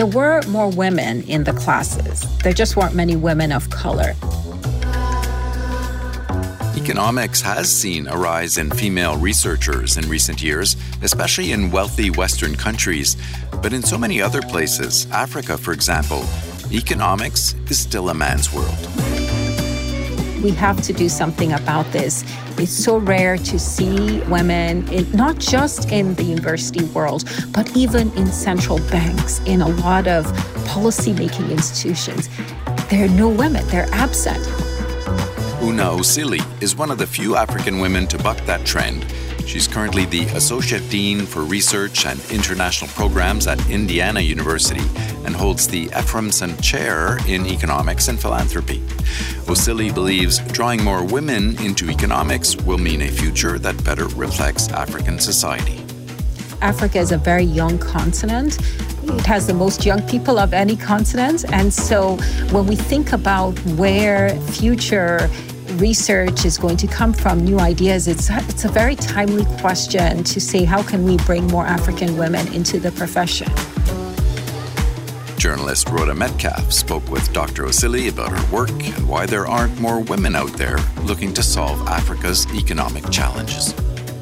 there were more women in the classes. There just weren't many women of color. Economics has seen a rise in female researchers in recent years, especially in wealthy Western countries. But in so many other places, Africa, for example, economics is still a man's world. We have to do something about this. It's so rare to see women, not just in the university world, but even in central banks, in a lot of policy-making institutions. There are no women. They're absent. Una Osili is one of the few African women to buck that trend. She's currently the Associate Dean for Research and International Programs at Indiana University and holds the Ephraimson Chair in Economics and Philanthropy. Osili believes drawing more women into economics will mean a future that better reflects African society. Africa is a very young continent. It has the most young people of any continent. And so when we think about where future research is going to come from, new ideas, it's a very timely question to say, how can we bring more African women into the profession? Journalist Rhoda Metcalf spoke with Dr. Osili about her work and why there aren't more women out there looking to solve Africa's economic challenges.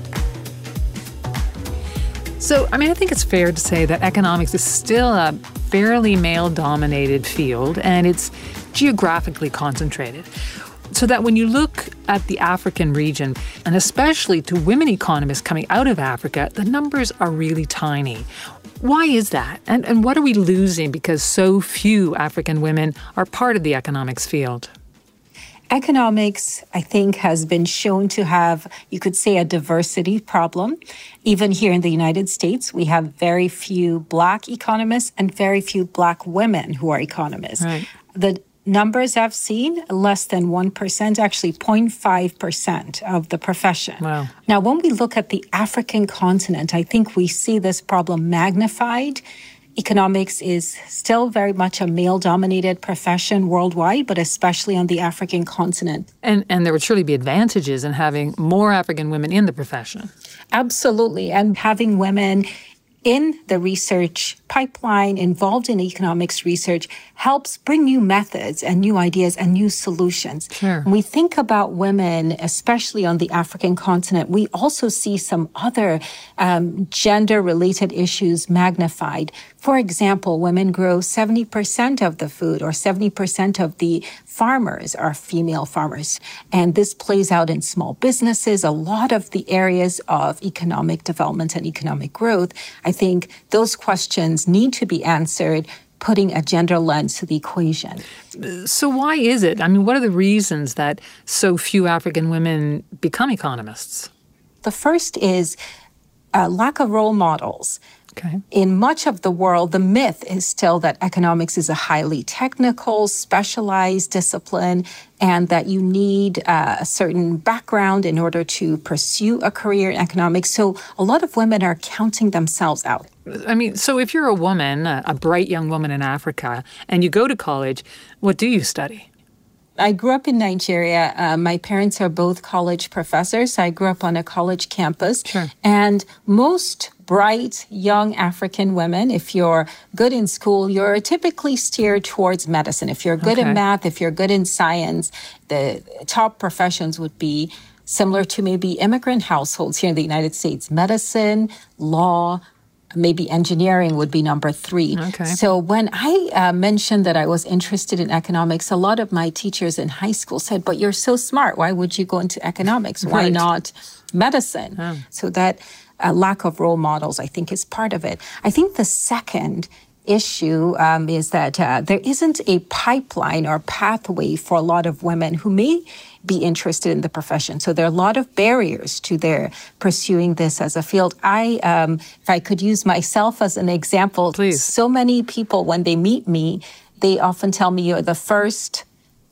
So, I think it's fair to say that economics is still a fairly male-dominated field, and it's geographically concentrated. So that when you look at the African region, and especially to women economists coming out of Africa, the numbers are really tiny. Why is that? And what are we losing because so few African women are part of the economics field? Economics, I think, has been shown to have, you could say, a diversity problem. Even here in the United States, we have very few Black economists and very few Black women who are economists. Right. The numbers I've seen, less than 1%, actually 0.5% of the profession. Wow. Now, when we look at the African continent, I think we see this problem magnified. Economics is still very much a male-dominated profession worldwide, but especially on the African continent. And there would surely be advantages in having more African women in the profession. Absolutely. And having women in the research pipeline, involved in economics research, helps bring new methods and new ideas and new solutions. Sure. When we think about women, especially on the African continent, we also see some other gender-related issues magnified. For example, women grow 70% of the food, or 70% of the farmers are female farmers. And this plays out in small businesses, a lot of the areas of economic development and economic growth. I think those questions need to be answered, putting a gender lens to the equation. So why is it? What are the reasons that so few African women become economists? The first is a lack of role models. Okay. In much of the world, the myth is still that economics is a highly technical, specialized discipline, and that you need a certain background in order to pursue a career in economics. So a lot of women are counting themselves out. So if you're a woman, a bright young woman in Africa, and you go to college, what do you study? I grew up in Nigeria. My parents are both college professors. I grew up on a college campus. Sure. And most bright, young African women, if you're good in school, you're typically steered towards medicine. If you're good in math, if you're good in science, the top professions would be similar to maybe immigrant households here in the United States. Medicine, law, maybe engineering would be number 3. Okay. So when I mentioned that I was interested in economics, a lot of my teachers in high school said, but you're so smart. Why would you go into economics? Why Right. not medicine? Oh. So that lack of role models, I think, is part of it. I think the second issue is that there isn't a pipeline or pathway for a lot of women who may be interested in the profession. So there are a lot of barriers to their pursuing this as a field. If I could use myself as an example, Please. So many people, when they meet me, they often tell me you're the first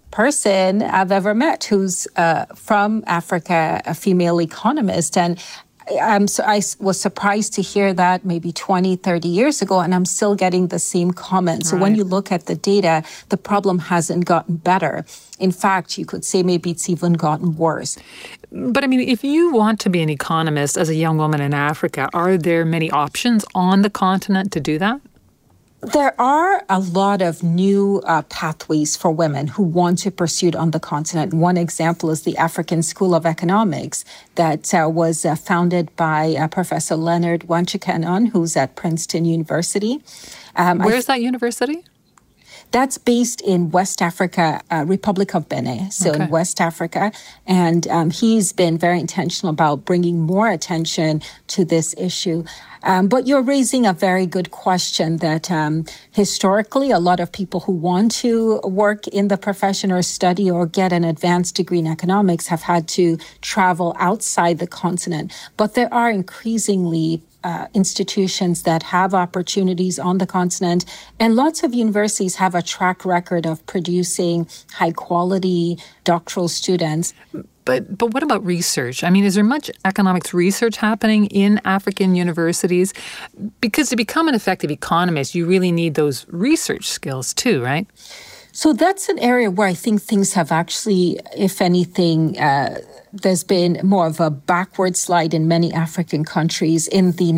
person I've ever met who's from Africa, a female economist. And I was surprised to hear that maybe 20, 30 years ago, and I'm still getting the same comments. So when you look at the data, the problem hasn't gotten better. In fact, you could say maybe it's even gotten worse. But if you want to be an economist as a young woman in Africa, are there many options on the continent to do that? There are a lot of new pathways for women who want to pursue it on the continent. One example is the African School of Economics that was founded by Professor Leonard Wanchikanon, who's at Princeton University. Where's that university? That's based in West Africa, Republic of Benin, so in West Africa. And he's been very intentional about bringing more attention to this issue. But you're raising a very good question that historically, a lot of people who want to work in the profession or study or get an advanced degree in economics have had to travel outside the continent. But there are increasingly institutions that have opportunities on the continent, and lots of universities have a track record of producing high quality doctoral students. But what about research? I mean, is there much economics research happening in African universities? Because to become an effective economist, you really need those research skills too, right? So that's an area where I think things have actually, if anything, there's been more of a backward slide in many African countries. In the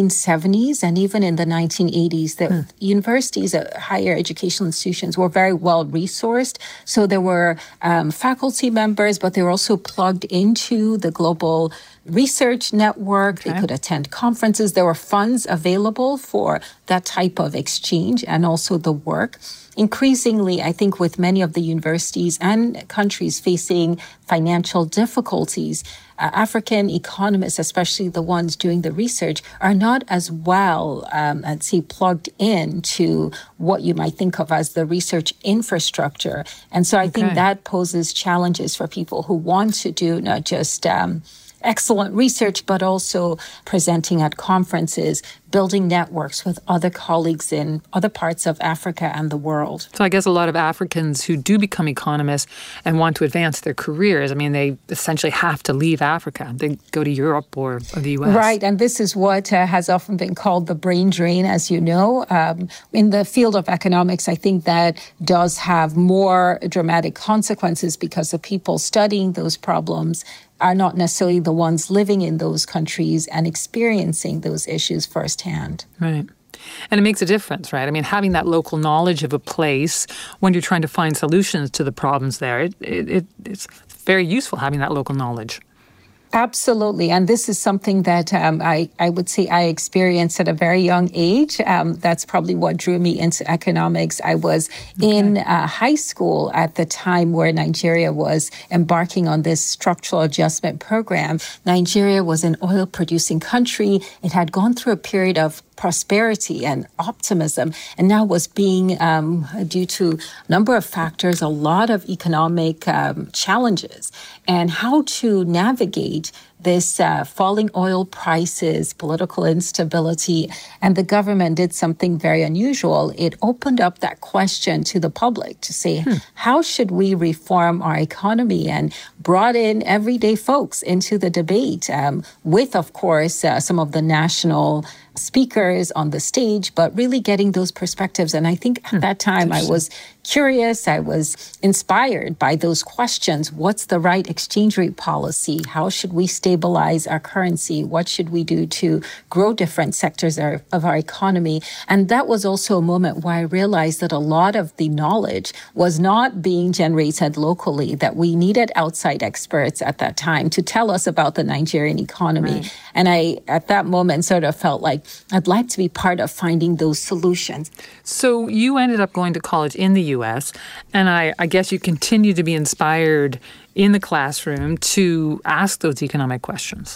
1970s and even in the 1980s, the universities, higher educational institutions were very well resourced. So there were faculty members, but they were also plugged into the global research network. They could attend conferences. There were funds available for that type of exchange and also the work. Increasingly, I think with many of the universities and countries facing financial difficulties, African economists, especially the ones doing the research, are not as well, I'd say, plugged into what you might think of as the research infrastructure. And so I think that poses challenges for people who want to do not just excellent research, but also presenting at conferences, building networks with other colleagues in other parts of Africa and the world. So I guess a lot of Africans who do become economists and want to advance their careers, I mean, they essentially have to leave Africa. They go to Europe or the U.S. Right, and this is what has often been called the brain drain, as you know. In the field of economics, I think that does have more dramatic consequences because the people studying those problems are not necessarily the ones living in those countries and experiencing those issues firsthand. Right. And it makes a difference, right? I mean, having that local knowledge of a place when you're trying to find solutions to the problems there, it's very useful having that local knowledge. Absolutely. And this is something that I would say I experienced at a very young age. That's probably what drew me into economics. I was in high school at the time where Nigeria was embarking on this structural adjustment program. Nigeria was an oil-producing country. It had gone through a period of prosperity and optimism, and now was being, due to a number of factors, a lot of economic challenges, and how to navigate this falling oil prices, political instability, and the government did something very unusual. It opened up that question to the public to say, how should we reform our economy, and brought in everyday folks into the debate with, of course, some of the national speakers on the stage, but really getting those perspectives. And I think at that time I was curious, I was inspired by those questions. What's the right exchange rate policy? How should we stabilize our currency? What should we do to grow different sectors of our economy? And that was also a moment where I realized that a lot of the knowledge was not being generated locally, that we needed outside experts at that time to tell us about the Nigerian economy. Right. And I, at that moment, sort of felt like I'd like to be part of finding those solutions. So you ended up going to college in the U.S., and I guess you continue to be inspired in the classroom to ask those economic questions.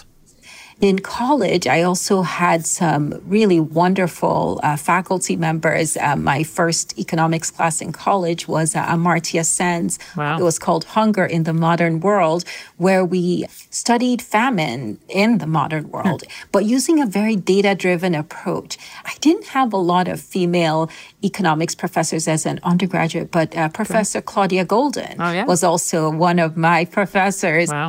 In college, I also had some really wonderful faculty members. My first economics class in college was Amartya Sen's. Wow. It was called Hunger in the Modern World, where we studied famine in the modern world, but using a very data-driven approach. I didn't have a lot of female economics professors as an undergraduate, but Professor Claudia Golden was also one of my professors. Wow.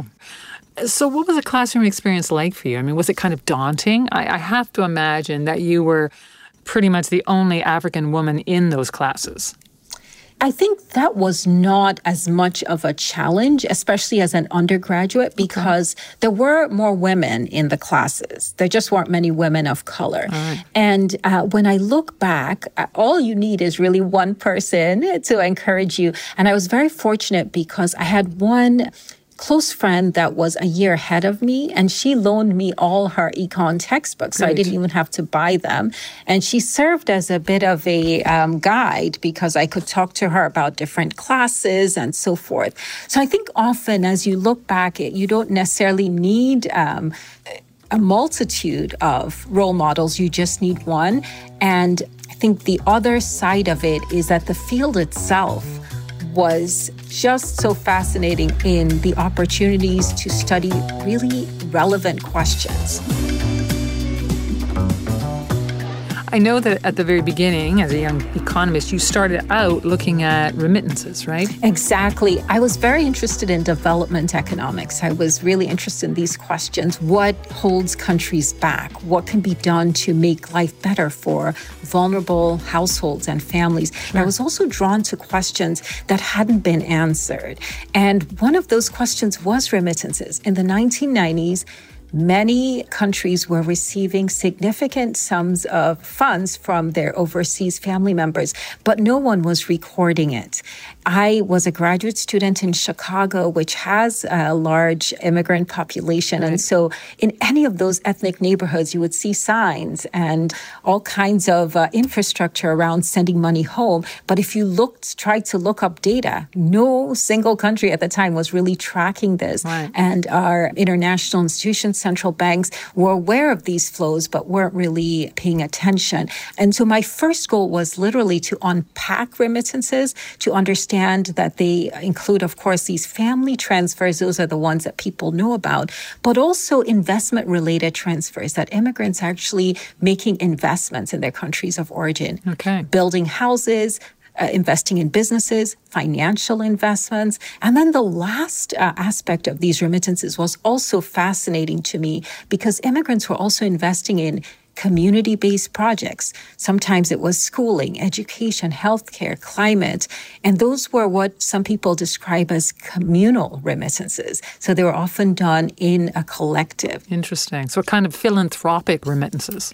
So what was the classroom experience like for you? I mean, was it kind of daunting? I have to imagine that you were pretty much the only African woman in those classes. I think that was not as much of a challenge, especially as an undergraduate, because there were more women in the classes. There just weren't many women of color. Right. And when I look back, all you need is really one person to encourage you. And I was very fortunate because I had one close friend that was a year ahead of me, and she loaned me all her econ textbooks. So I didn't even have to buy them. And she served as a bit of a guide because I could talk to her about different classes and so forth. So I think often as you look back, you don't necessarily need a multitude of role models. You just need one. And I think the other side of it is that the field itself was just so fascinating in the opportunities to study really relevant questions. I know that at the very beginning, as a young economist, you started out looking at remittances, right? Exactly. I was very interested in development economics. I was really interested in these questions. What holds countries back? What can be done to make life better for vulnerable households and families? Sure. I was also drawn to questions that hadn't been answered. And one of those questions was remittances. In the 1990s, many countries were receiving significant sums of funds from their overseas family members, but no one was recording it. I was a graduate student in Chicago, which has a large immigrant population. Right. And so in any of those ethnic neighborhoods, you would see signs and all kinds of infrastructure around sending money home. But if you tried to look up data, no single country at the time was really tracking this. Right. And our international institutions, central banks were aware of these flows, but weren't really paying attention. And so my first goal was literally to unpack remittances, to understand that they include, of course, these family transfers. Those are the ones that people know about, but also investment-related transfers, that immigrants are actually making investments in their countries of origin, building houses, investing in businesses, financial investments. And then the last aspect of these remittances was also fascinating to me because immigrants were also investing in community-based projects. Sometimes it was schooling, education, healthcare, climate. And those were what some people describe as communal remittances. So they were often done in a collective. Interesting. So kind of philanthropic remittances.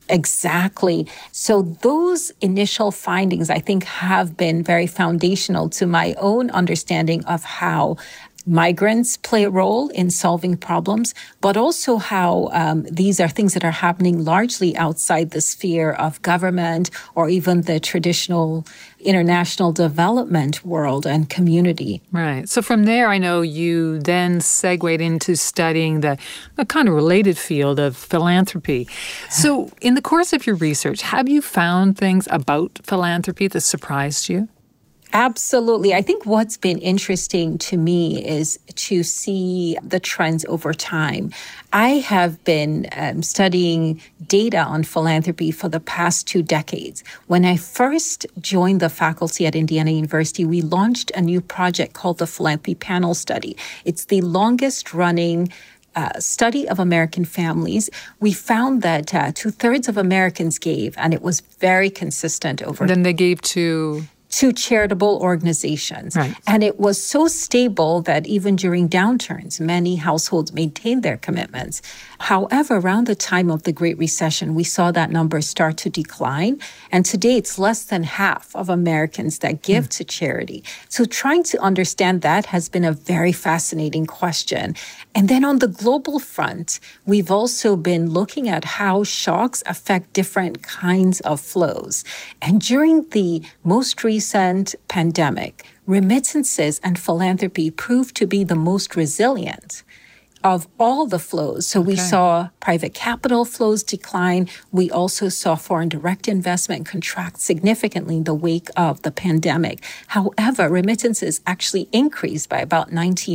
Exactly. So those initial findings, I think, have been very foundational to my own understanding of how migrants play a role in solving problems, but also how these are things that are happening largely outside the sphere of government or even the traditional international development world and community. Right. So from there, I know you then segued into studying the kind of related field of philanthropy. So in the course of your research, have you found things about philanthropy that surprised you? Absolutely. I think what's been interesting to me is to see the trends over time. I have been studying data on philanthropy for the past 2 decades. When I first joined the faculty at Indiana University, we launched a new project called the Philanthropy Panel Study. It's the longest running study of American families. We found that 2/3 of Americans gave, and it was very consistent over. Then they gave to charitable organizations. Right. And it was so stable that even during downturns, many households maintained their commitments. However, around the time of the Great Recession, we saw that number start to decline. And today, it's less than half of Americans that give to charity. So trying to understand that has been a very fascinating question. And then on the global front, we've also been looking at how shocks affect different kinds of flows. And during the most recent pandemic, remittances and philanthropy proved to be the most resilient of all the flows. So we saw private capital flows decline. We also saw foreign direct investment contract significantly in the wake of the pandemic. However, remittances actually increased by about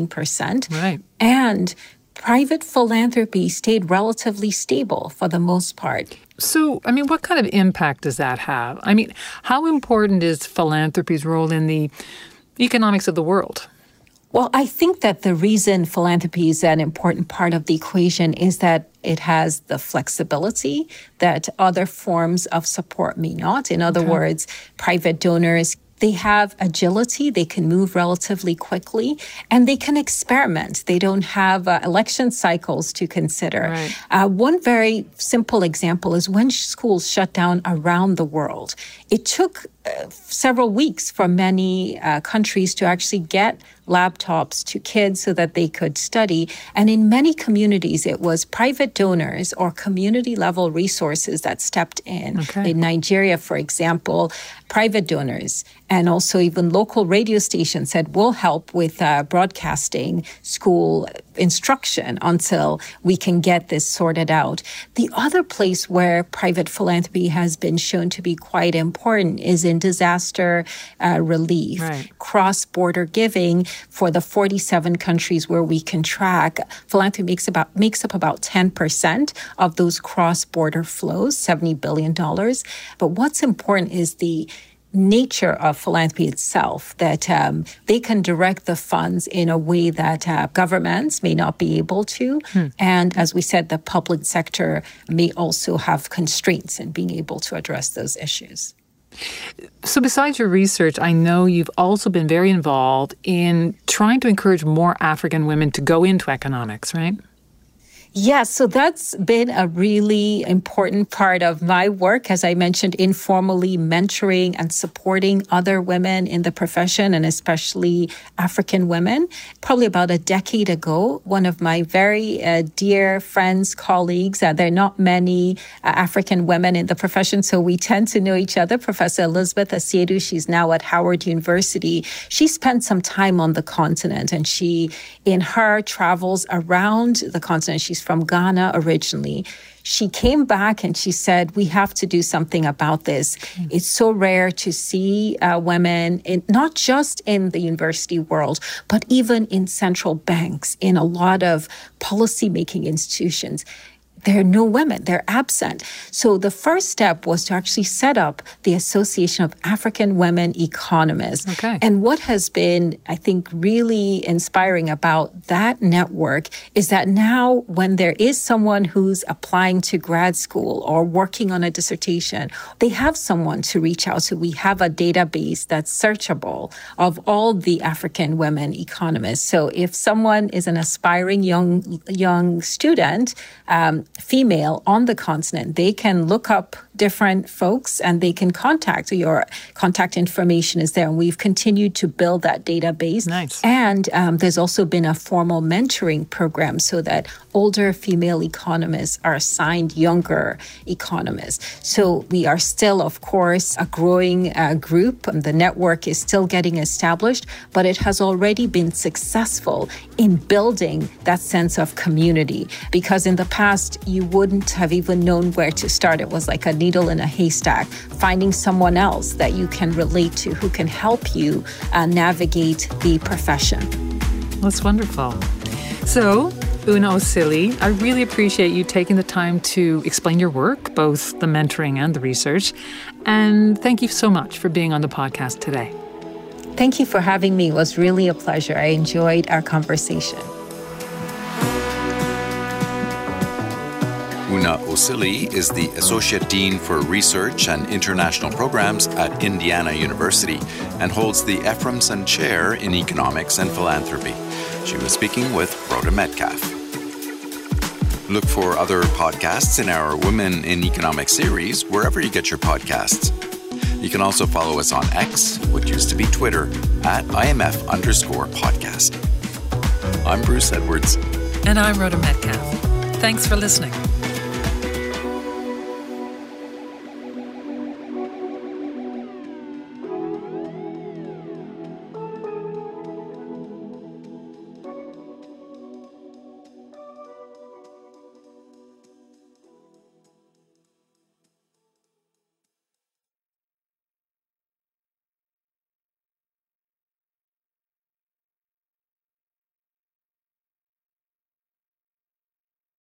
19%. Right. And private philanthropy stayed relatively stable for the most part. So, I mean, what kind of impact does that have? I mean, how important is philanthropy's role in the economics of the world? Well, I think that the reason philanthropy is an important part of the equation is that it has the flexibility that other forms of support may not. In other words, private donors They have agility. They can move relatively quickly, and they can experiment. They don't have election cycles to consider. Right. One very simple example is when schools shut down around the world. It took several weeks for many countries to actually get laptops to kids so that they could study. And in many communities, it was private donors or community level resources that stepped in. Okay. In Nigeria, for example, private donors and also even local radio stations said, we'll help with broadcasting school instruction until we can get this sorted out. The other place where private philanthropy has been shown to be quite important is in disaster relief, right. cross-border giving. For the 47 countries where we can track, philanthropy makes up about 10% of those cross-border flows, $70 billion. But what's important is the nature of philanthropy itself, that they can direct the funds in a way that governments may not be able to. And as we said, the public sector may also have constraints in being able to address those issues. So besides your research, I know you've also been very involved in trying to encourage more African women to go into economics, right? Yes, so that's been a really important part of my work, as I mentioned, informally mentoring and supporting other women in the profession, and especially African women. Probably about a decade ago, one of my very dear friends, colleagues, there are not many African women in the profession, so we tend to know each other. Professor Elizabeth Asiedu, she's now at Howard University. She spent some time on the continent, and she, in her travels around the continent, she's from Ghana originally. She came back and she said, we have to do something about this. It's so rare to see women, not just in the university world, but even in central banks, in a lot of policy-making institutions. There are no women. They're absent. So the first step was to actually set up the Association of African Women Economists. Okay. And what has been, I think, really inspiring about that network is that now when there is someone who's applying to grad school or working on a dissertation, they have someone to reach out to. We have a database that's searchable of all the African women economists. So if someone is an aspiring young student, female on the continent, they can look up different folks and they can contact. Your contact information is there. And we've continued to build that database. Nice. And there's also been a formal mentoring program so that older female economists are assigned younger economists. So we are still, of course, a growing group. The network is still getting established, but it has already been successful in building that sense of community. Because in the past, you wouldn't have even known where to start. It was like a needle in a haystack, finding someone else that you can relate to who can help you navigate the profession. That's wonderful. So, Una Osili, I really appreciate you taking the time to explain your work, both the mentoring and the research. And thank you so much for being on the podcast today. Thank you for having me. It was really a pleasure. I enjoyed our conversation. Una Osili is the Associate Dean for Research and International Programs at Indiana University and holds the Ephraimson Chair in Economics and Philanthropy. She was speaking with Rhoda Metcalf. Look for other podcasts in our Women in Economics series wherever you get your podcasts. You can also follow us on X, which used to be Twitter, at IMF_podcast. I'm Bruce Edwards. And I'm Rhoda Metcalf. Thanks for listening.